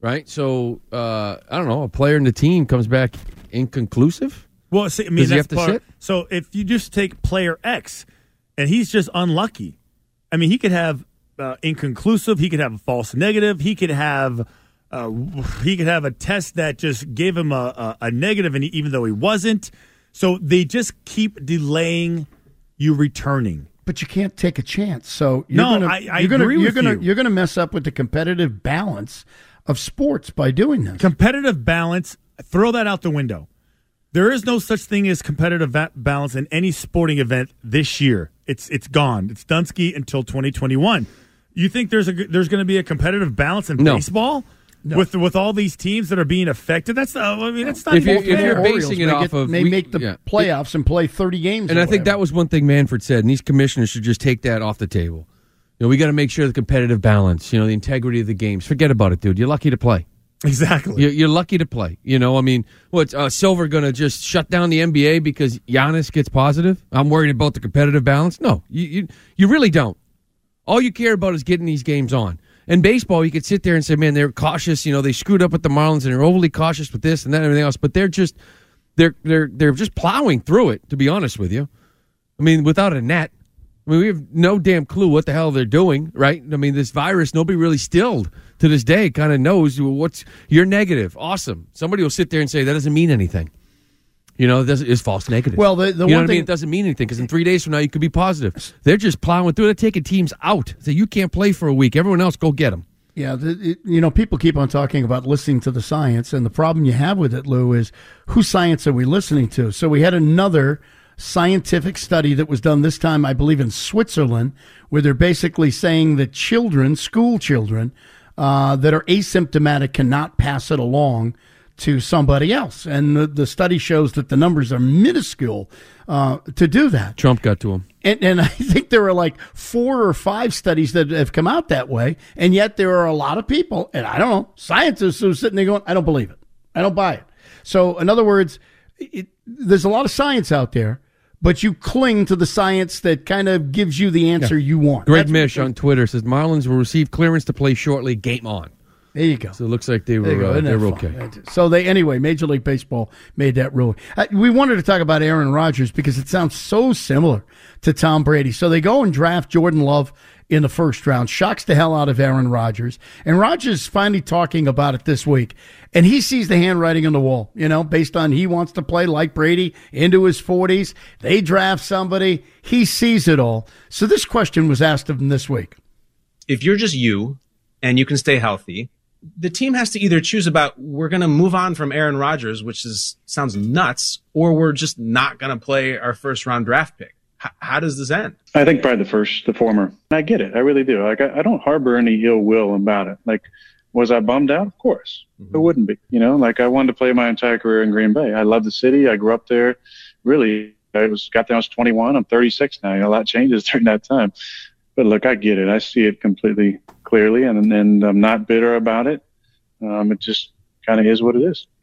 right? So uh, I don't know. A player in the team comes back inconclusive. Well, see, I mean, Does he that's have to part, sit? So if you just take player X, and he's just unlucky. I mean, he could have uh, inconclusive. He could have a false negative. He could have uh, he could have a test that just gave him a, a, a negative, and he, even though he wasn't. So they just keep delaying you returning. But you can't take a chance. So you're No, gonna, I- I you're gonna, agree you're with gonna, you. You're going to mess up with the competitive balance of sports by doing this. Competitive balance, throw that out the window. There is no such thing as competitive va- balance in any sporting event this year. It's it's gone. It's Dunsky until twenty twenty-one. You think there's a there's going to be a competitive balance in No. baseball No. with with all these teams that are being affected? That's uh, I mean that's not If even you're- if fair. you're Orioles basing it may off get- of- may we- make the yeah. playoffs and play thirty games. And or I think whatever. that was one thing Manfred said, and these commissioners should just take that off the table. You know, we got to make sure the competitive balance, you know, the integrity of the games. Forget about it, dude. You're lucky to play. Exactly. You're, you're lucky to play. You know, I mean, what's uh, Silver going to just shut down the N B A because Giannis gets positive? I'm worried about the competitive balance. No, you, you you really don't. All you care about is getting these games on. In baseball, you could sit there and say, man, they're cautious. You know, they screwed up with the Marlins and they're overly cautious with this and that and everything else. But they're just they're they're they're just plowing through it. To be honest with you, I mean, without a net. I mean, we have no damn clue what the hell they're doing, right? I mean, this virus, nobody really stilled to this day kind of knows what's, you're negative. Awesome. Somebody will sit there and say, that doesn't mean anything. You know, it doesn't, it's false negative. Well, the- the you know one what I mean? thing- It doesn't mean anything because in three days from now, you could be positive. They're just plowing through. They're taking teams out. Say, you can't play for a week. Everyone else, go get them. Yeah, the, it, you know, people keep on talking about listening to the science, and the problem you have with it, Lou, is whose science are we listening to? So we had another scientific study that was done this time, I believe, in Switzerland, where they're basically saying that children, school children, uh, that are asymptomatic cannot pass it along to somebody else. And the, the study shows that the numbers are minuscule uh, to do that. Trump got to him. And, and I think there are like four or five studies that have come out that way. And yet there are a lot of people, and I don't know, scientists who are sitting there going, I don't believe it. I don't buy it. So in other words, it, there's a lot of science out there, but you cling to the science that kind of gives you the answer Yeah. you want. Greg That's Mish what- on Twitter says Marlins will receive clearance to play shortly. Game on. There you go. So it looks like they There you were go. uh, Isn't they that were fun? okay. So they anyway, Major League Baseball made that ruling. Uh, we wanted to talk about Aaron Rodgers because it sounds so similar to Tom Brady. So they go and draft Jordan Love in the first round, shocks the hell out of Aaron Rodgers, and Rodgers is finally talking about it this week. And he sees the handwriting on the wall, you know, based on he wants to play like Brady into his forties. They draft somebody. He sees it all. So this question was asked of him this week. If you're just you and you can stay healthy, the team has to either choose about we're going to move on from Aaron Rodgers, which is sounds nuts, or we're just not going to play our first round draft pick. H- how does this end? I think probably the first, the former. I get it. I really do. Like, I, I don't harbor any ill will about it. Like, was I bummed out? Of course. Mm-hmm. Who wouldn't be? You know, like I wanted to play my entire career in Green Bay. I love the city. I grew up there. Really, I was got there. I was twenty-one. I'm thirty-six now. You know, a lot changes during that time. But look, I get it. I see it completely clearly, and and I'm not bitter about it. Um, it just kind of is what it is.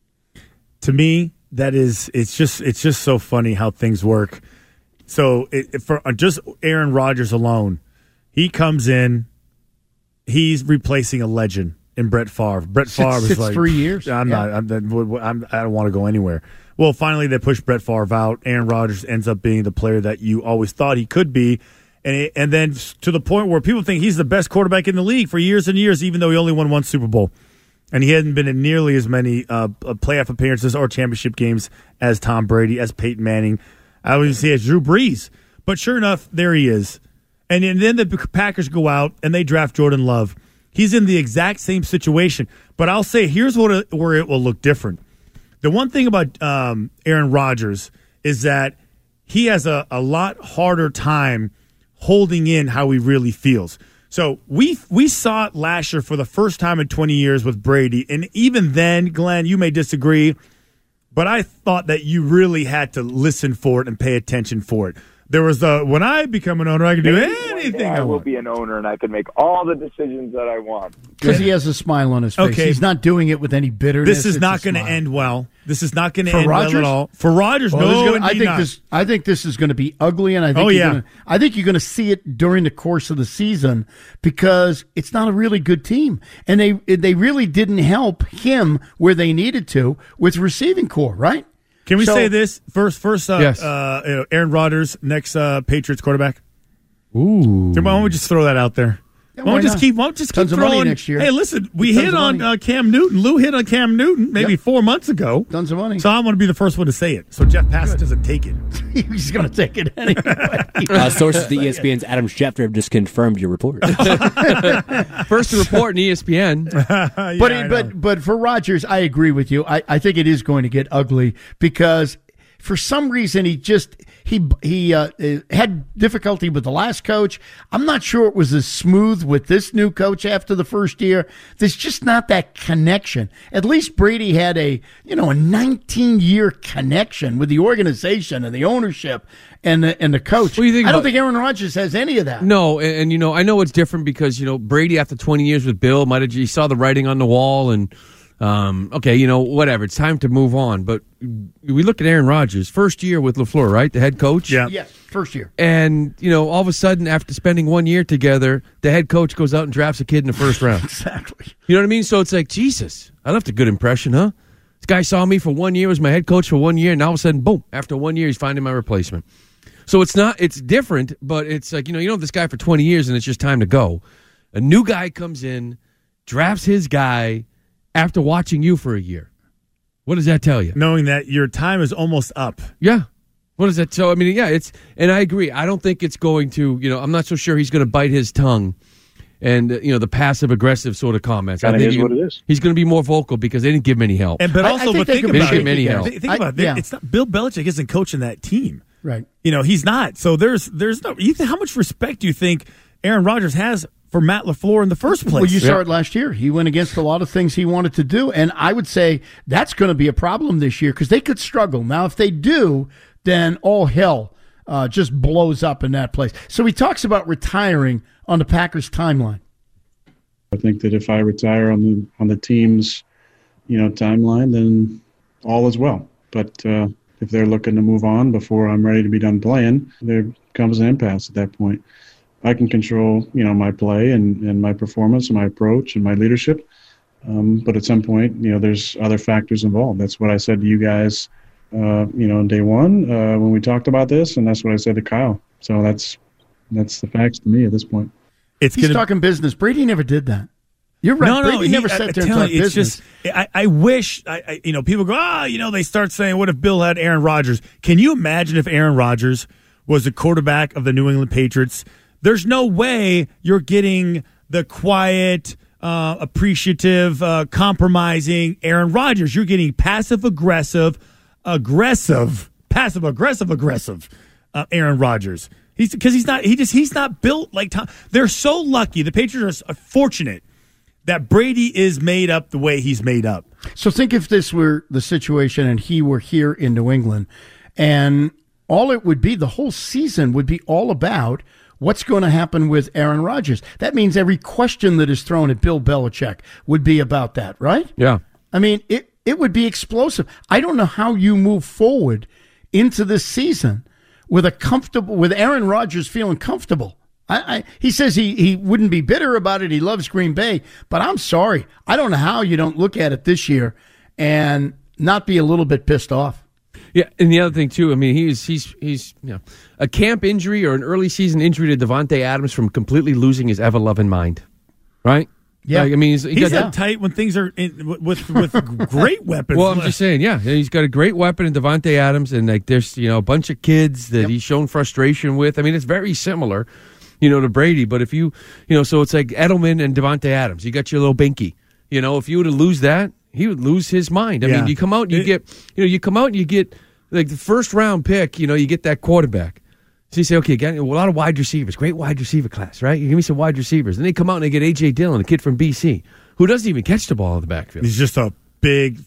To me, that is, it's just, it's just so funny how things work. So it, it- for just Aaron Rodgers alone, he comes in, he's replacing a legend in Brett Favre. Brett Sits- Favre is sits like three years. I'm Yeah. not. I'm, I'm. I don't want to go anywhere. Well, finally they push Brett Favre out. Aaron Rodgers ends up being the player that you always thought he could be. And it, and then to the point where people think he's the best quarterback in the league for years and years, even though he only won one Super Bowl. And he hadn't been in nearly as many uh, playoff appearances or championship games as Tom Brady, as Peyton Manning. I would say as Drew Brees. But sure enough, there he is. And, and then the Packers go out and they draft Jordan Love. He's in the exact same situation. But I'll say here's what it, where it will look different. The one thing about um, Aaron Rodgers is that he has a, a lot harder time holding in how he really feels. So we we saw it last year for the first time in twenty years with Brady. And even then, Glenn, you may disagree, but I thought that you really had to listen for it and pay attention for it. There was the when I become an owner, I can do Maybe anything I, I will want. be an owner, and I can make all the decisions that I want. Because he has a smile on his face. Okay. He's not doing it with any bitterness. This is It's not a going to smile. end well. This is not going to For end Rodgers? well at all. For Rodgers, Well, this is no, gonna- I indeed think not. this. I think this is going to be ugly, and I think Oh, you're yeah. gonna, I think you're going to see it during the course of the season because it's not a really good team, and they they really didn't help him where they needed to with receiving core, right? Can we So- say this first? First, uh, Yes. uh, you know, Aaron Rodgers, next uh, Patriots quarterback. Ooh. Why don't we just throw that out there? Yeah, why don't why we just not? keep? Why don't we just Tons keep of money throwing? next year. Hey, listen, we Tons hit of on money. uh, Cam Newton. Lou hit on Cam Newton maybe Yep. four months ago. Tons of money. So I'm going to be the first one to say it. So Jeff Passan doesn't take it. He's going to take it anyway. Uh, sources at E S P N's Adam Schefter have just confirmed your report. First to report in E S P N. Yeah, but I know. but but for Rodgers, I agree with you. I, I think it is going to get ugly because for some reason he just he he uh, had difficulty with the last coach. I'm not sure it was as smooth with this new coach after the first year. There's just not that connection. At least Brady had a you know a nineteen year connection with the organization and the ownership and the and the coach. What do you think I don't about- think Aaron Rodgers has any of that. No, and, and you know, I know it's different because you know Brady after twenty years with Bill might have he saw the writing on the wall and um, okay, you know, whatever. It's time to move on. But we look at Aaron Rodgers, first year with LaFleur, right, the head coach. Yeah. Yes, first year. And you know, all of a sudden, after spending one year together, the head coach goes out and drafts a kid in the first round. Exactly. You know what I mean? So it's like, Jesus, I left a good impression, huh? This guy saw me for one year, was my head coach for one year, and all of a sudden, boom, after one year, he's finding my replacement. So it's not, it's different, but it's like, you know, you know this guy for twenty years and it's just time to go. A new guy comes in, drafts his guy after watching you for a year. What does that tell you? Knowing that your time is almost up. Yeah. What does that tell? I mean, yeah, it's, and I agree. I don't think it's going to, you know, I'm not so sure he's going to bite his tongue and, uh, you know, the passive aggressive sort of comments. I Kinda think is he- what it is. He's going to be more vocal because they didn't give him any help. And but I- I also, think but they think could be about shaky it. many Think, help. think I- about it. yeah. It's not Bill Belichick isn't coaching that team. Right. You know, he's not. So there's there's no. You think, how much respect do you think Aaron Rodgers has for Matt LaFleur in the first place? Well, you saw it last year. He went against a lot of things he wanted to do, and I would say that's going to be a problem this year because they could struggle. Now, if they do, then all hell uh, just blows up in that place. So he talks about retiring on the Packers timeline. I think that if I retire on the on the team's, you know, timeline, then all is well. But uh, if they're looking to move on before I'm ready to be done playing, there comes an impasse at that point. I can control, you know, my play and, and my performance and my approach and my leadership. Um, but at some point, you know, there's other factors involved. That's what I said to you guys, uh, you know, on day one uh, when we talked about this, and that's what I said to Kyle. So that's that's the facts to me at this point. It's He's gonna, talking business. Brady never did that. You're right. No, no, Brady he- never I- sat I there and tell talked you, it's business. just, I, I wish, I, I, you know, people go, ah, you know, they start saying, what if Bill had Aaron Rodgers? Can you imagine if Aaron Rodgers was the quarterback of the New England Patriots? There's no way you're getting the quiet, uh, appreciative, uh, compromising Aaron Rodgers. You're getting passive aggressive, aggressive, passive aggressive, aggressive uh, Aaron Rodgers. He's because he's not. He just he's not built like Tom. They're so lucky. The Patriots are fortunate that Brady is made up the way he's made up. So think if this were the situation and he were here in New England, and all it would be, the whole season would be all about what's going to happen with Aaron Rodgers. That means every question that is thrown at Bill Belichick would be about that, right? Yeah. I mean, it, it would be explosive. I don't know how you move forward into this season with a comfortable, with Aaron Rodgers feeling comfortable. I, I, he says he, he wouldn't be bitter about it. He loves Green Bay, but I'm sorry. I don't know how you don't look at it this year and not be a little bit pissed off. Yeah, and the other thing too, I mean, he's he's he's you know, a camp injury or an early season injury to Devontae Adams from completely losing his ever loving mind, right? Yeah, like, I mean, he's, he He's got, uptight when things are in, with with great weapons. Well, I'm just saying, yeah, he's got a great weapon in Devontae Adams, and like there's you know a bunch of kids that Yep. he's shown frustration with. I mean, it's very similar, you know, to Brady. But if you you know, so it's like Edelman and Devontae Adams. You got your little binky. You know, if you were to lose that, he would lose his mind. I Yeah. mean, you come out and you It- get you know you come out and you get like the first round pick. You know, you get that quarterback. So you say, okay, got a lot of wide receivers, great wide receiver class, right? You give me some wide receivers, and they come out and they get A J Dillon, a kid from B C, who doesn't even catch the ball in the backfield. He's just a big,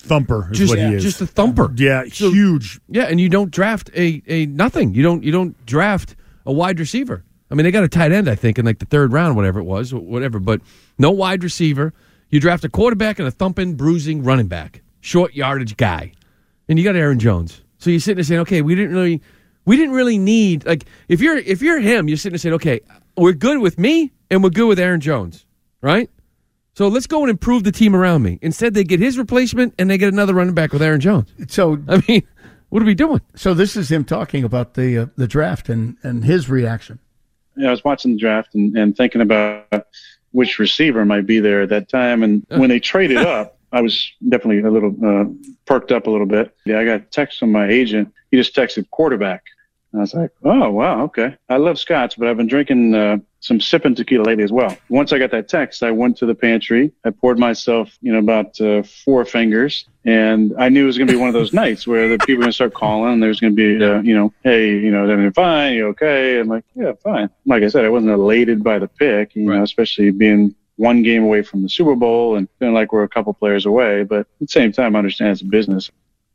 thumper is just, what he is. Just a thumper. Yeah, So- huge. Yeah, and you don't draft a, a nothing. You don't you don't draft a wide receiver. I mean, they got a tight end, I think, in like the third round, whatever it was, whatever. But no wide receiver. You draft a quarterback and a thumping, bruising running back, short yardage guy, and you got Aaron Jones. So you're sitting there saying, okay, we didn't really, we didn't really need like if you're if you're him, you're sitting there saying, okay, we're good with me and we're good with Aaron Jones, right? So let's go and improve the team around me. Instead, they get his replacement and they get another running back with Aaron Jones. So I mean, what are we doing? So this is him talking about the uh, the draft and, and his reaction. Yeah, I was watching the draft and, and thinking about which receiver might be there at that time. And when they traded up, I was definitely a little uh, perked up a little bit. Yeah, I got a text from my agent. He just texted quarterback. And I was like, oh, wow, okay. I love scotch, but I've been drinking uh, some sipping tequila lately as well. Once I got that text, I went to the pantry. I poured myself, you know, about uh, four fingers. And I knew it was going to be one of those nights where the people were going to start calling and there's going to be, uh, you know, hey, you know, everything fine, you okay? I'm like, yeah, fine. Like I said, I wasn't elated by the pick, you know, especially being one game away from the Super Bowl and feeling like we're a couple players away. But at the same time, I understand it's a business.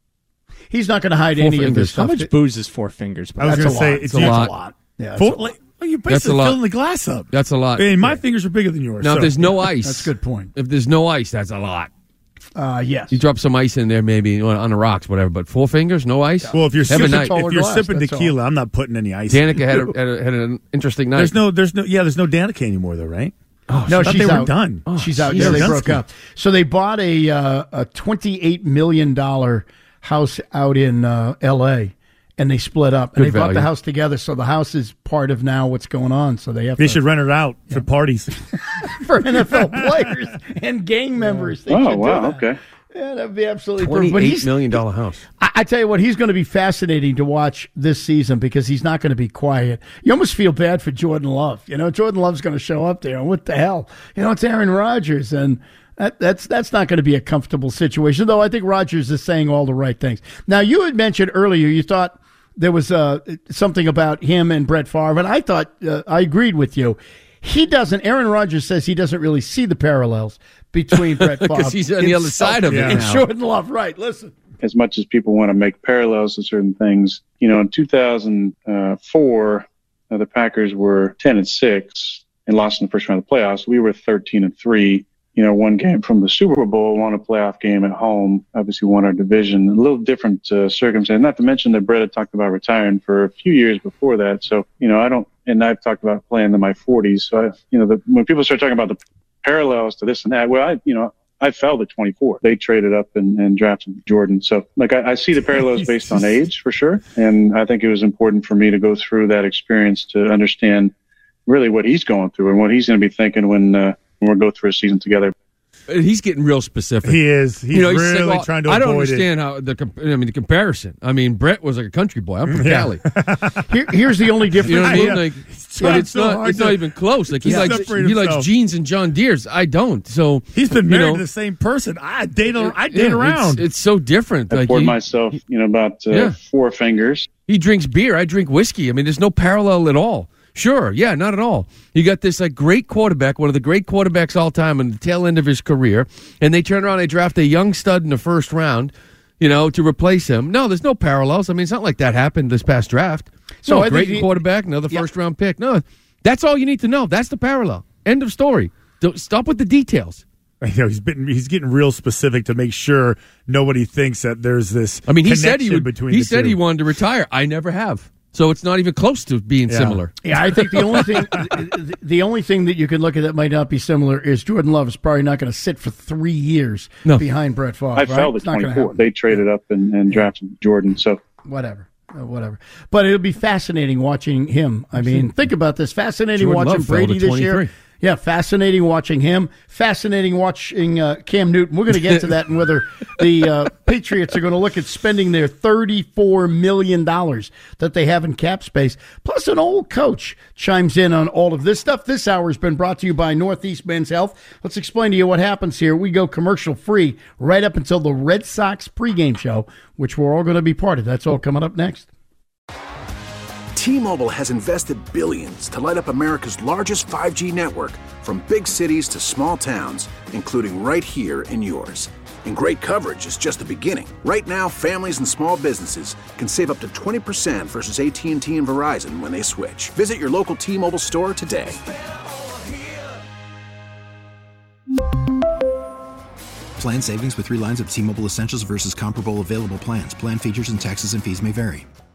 He's not going to hide Four any fingers. of this stuff. How much booze is four fingers? I was That's going to a say, lot. it's That's a a lot. lot. Yeah, that's Four, a lot. like, well, you're That's a basically lot. filling the glass up. That's a lot. I mean, my fingers are bigger than yours. Now, so. if there's no ice, That's a good point. If there's no ice, that's a lot. Uh, yes. You drop some ice in there, maybe on the rocks, whatever. But four fingers, no ice. Well, if you're Have a sipping, night. if you're glass, sipping that's tequila, I'm not putting any ice. Danica in. had, a, had, a, had an interesting night. There's no, there's no, yeah, there's no Danica anymore though, right? Oh, No, I thought she's they were out. done. Oh, she's out. geez. Yeah, they Done broke ski. up. So they bought a uh, a twenty-eight million dollars house out in uh, L A, and they split up. And Good they bought value. the house together, so the house is part of now what's going on. So they have They to, should rent it out for parties. for N F L players and gang members. They Oh, should do wow, that. okay. Yeah, that'd be absolutely perfect. But twenty-eight he's, million dollar house. I, I tell you what, he's going to be fascinating to watch this season because he's not going to be quiet. You almost feel bad for Jordan Love. You know, Jordan Love's going to show up there, and what the hell? You know, it's Aaron Rodgers, and that, that's that's not going to be a comfortable situation. Though I think Rodgers is saying all the right things. Now, you had mentioned earlier you thought there was uh, something about him and Brett Favre, and I thought uh, I agreed with you. He doesn't. Aaron Rodgers says he doesn't really see the parallels between Brett Favre Because he's on the other side of it and now. Jordan Love. Right? Listen. As much as people want to make parallels to certain things, you know, in two thousand four, uh, the Packers were ten and six and lost in the first round of the playoffs. We were thirteen and three. You know, one game from the Super Bowl, won a playoff game at home. Obviously, won our division. A little different uh, circumstance. Not to mention that Brett had talked about retiring for a few years before that. So, you know, I don't. And I've talked about playing in my forties. So, I, you know, the, when people start talking about the parallels to this and that, well, I, you know, I fell to twenty-four. They traded up and, and drafted Jordan. So, like, I, I see the parallels based on age for sure. And I think it was important for me to go through that experience to understand really what he's going through and what he's going to be thinking when, uh, when we go through a season together. He's getting real specific. He is. He's you know, he's really saying, well, trying to I don't avoid understand how the. comp- I mean, the comparison. I mean, Brett was like a country boy. I'm from Yeah. Cali. Here, here's the only difference. You know what I mean? Yeah. Like, He's but trying it's so not. hard It's to- not even close. Like he Yeah. likes. Separate He likes himself. jeans and John Deere's. I don't. So He's been you married know, to the same person. I date. I date yeah, around. It's, it's so different. I Like poured he, myself, you know, about uh, Yeah. four fingers. he drinks beer. I drink whiskey. I mean, there's no parallel at all. Sure, yeah, not at all. You got this like great quarterback, one of the great quarterbacks all time, in the tail end of his career, and they turn around, they draft a young stud in the first round, you know, to replace him. No, there's no parallels. I mean, it's not like that happened this past draft. So So I a great think he- quarterback, another Yeah. first round pick. No, that's all you need to know. That's the parallel. End of story. Don't, stop with the details. You know, he's been he's getting real specific to make sure nobody thinks that there's this. I mean, he said he connection would. between He the said two. he wanted to retire. I never have. So it's not even close to being Yeah. similar. Yeah, I think the only thing the, the only thing that you could look at that might not be similar is Jordan Love is probably not going to sit for three years No. behind Brett Favre. I right? fell to It's not gonna twenty-four. happen. They traded up and, and drafted Jordan. So Whatever. Uh, whatever. But it'll be fascinating watching him. I mean, think about this. Fascinating Jordan watching Love fell Brady to this year. twenty-three. Yeah, fascinating watching him. Fascinating watching uh, Cam Newton. We're going to get to that and whether the uh, Patriots are going to look at spending their thirty-four million dollars that they have in cap space. Plus, an old coach chimes in on all of this stuff. This hour has been brought to you by Northeast Men's Health. Let's explain to you what happens here. We go commercial free right up until the Red Sox pregame show, which we're all going to be part of. That's all coming up next. T-Mobile has invested billions to light up America's largest five G network, from big cities to small towns, including right here in yours. And great coverage is just the beginning. Right now, families and small businesses can save up to twenty percent versus A T and T and Verizon when they switch. Visit your local T-Mobile store today. Plan savings with three lines of T-Mobile Essentials versus comparable available plans. Plan features and taxes and fees may vary.